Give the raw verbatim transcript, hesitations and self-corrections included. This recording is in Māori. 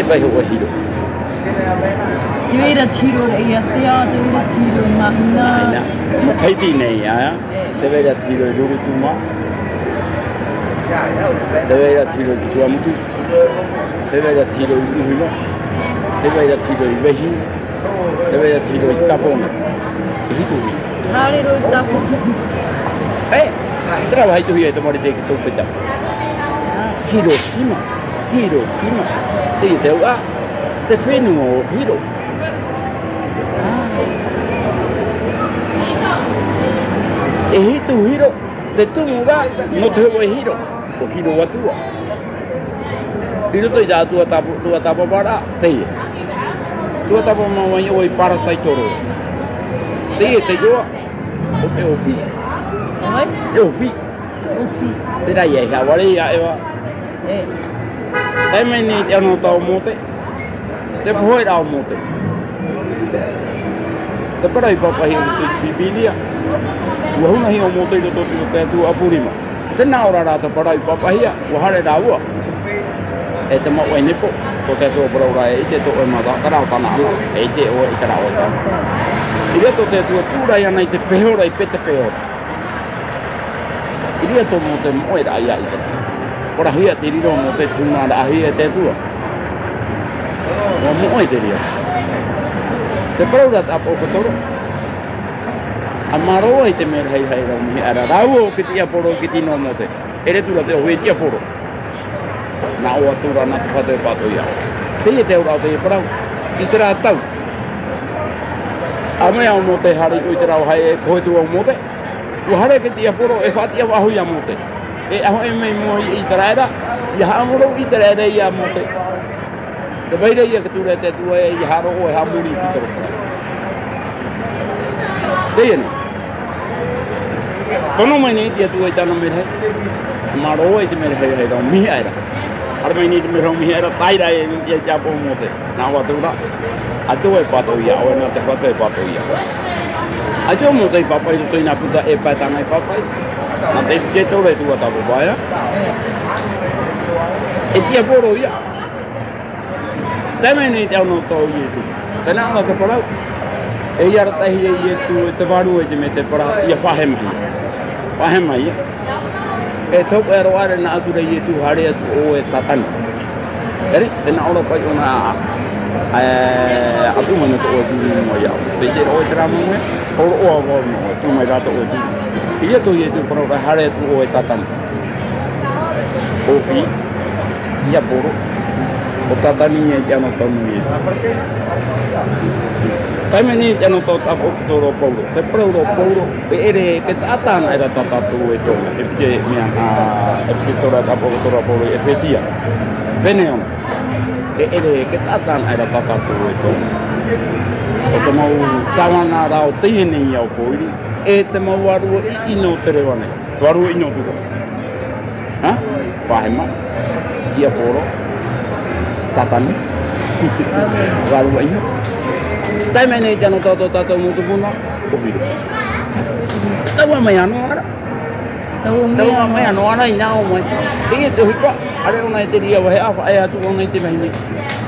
bai ho hiro Jadi dah hiro iya tiada jadi dah hiro mana kai ti nei ya te bai dah hiro dulu tu mah te bai dah hiro tu kamu tu te bai dah hiro tu hiro te bai dah hiro ibahi te bai dah hiro tapon itu hari ro tapon eh trabalho tu ia tomar de que tu peta Hiroshima Hiroshima te teu a te fenu o hiro e hito hiro te tumu ga no te o hiro o hiro wa tua hiro to ja tua tapo tua tapo para te tua tapo ma wa o i para tai toro te te jo o te o fi Oi? Eu vi. Eu vi. Te dai ai ha wari ya eva. Eh. Dai mai ni te no tau mote. Te foi ra mote. Te para i papa hi tu bibilia. Wa huna hi o mote to to te tu apurima. Te na ora ra te para i papa hi wa hare ra wa. E te mo e nipo to te to pro ra e te to e ma da kara ta na. E te o i kara o ta. Ile to te tu tu ra ya nai te pehora i pete pehora. Iria to mo te mo era ia ite. Ora hia te riro mo te tuna da hia te tua. O mo ite ria. Te prauda ta po toro. Amaro ite me hai hai ro mi ara rau ki tia poro ki tino mo te. Ere tu te o tia poro. Na o tura na te fate pato ia. Te te ora te prau. Itera tau. Ame au mo te hari ko itera hai ko tu mo te. O hare ke tia poro e fatia wa hu ya mote e aho e mai mo i traera ya ha mo ro i traera ya mote te vai dai ke tu re te tu e ya ro o ha muri ki to te yen tono mai ni tia tu e tano me he ma ro e te me he he ro mi ai ra ar mai ni me ro mi ai ra tai ra e ya ja po mote na wa tu ra a tu e pa to ya o na te pa to e pa to ya Ajo mo dai papai to ina puta e pa tanai papai. Na te ke to le tu ta bo ya. E dia poro ya. Dame ni te no to ye tu. Te na no te pora. E ya ta hi ye tu te varu e me te pora ya fa he mai. Fa he mai. E to e ro are na tu ye tu hare o e tatan. Ere te na ora pa ona eh aku mana tu tu mo ya. Te je o tra mo me. O o o no tu mai ra to o tu. Ia to ye tu pro ra hare tu o e tatan. O fi ia poro. O tatani e ya no to ni. Kai me ni ya no to ta o to ro poro. Te pro ro poro ere ke tatan era tata tu e to. E je mi a e ke to ra ta poro to ro poro e fetia. Veneon. E ere ke tatan era tata tu e to. O te mau tawana rao tēne i au koiri, e te mau waru i ino te rewa nei. Waru i ino tuko. Ha? Whahema, tia poro, tatani, waru i ino. Tai mai nei tano tato tato mutu puna, o hiro. Taua mai anu ara. Taua mai anu ara i nao mai. E te hipa, are ona e te ria wahe awa, e atu ona i te mahi.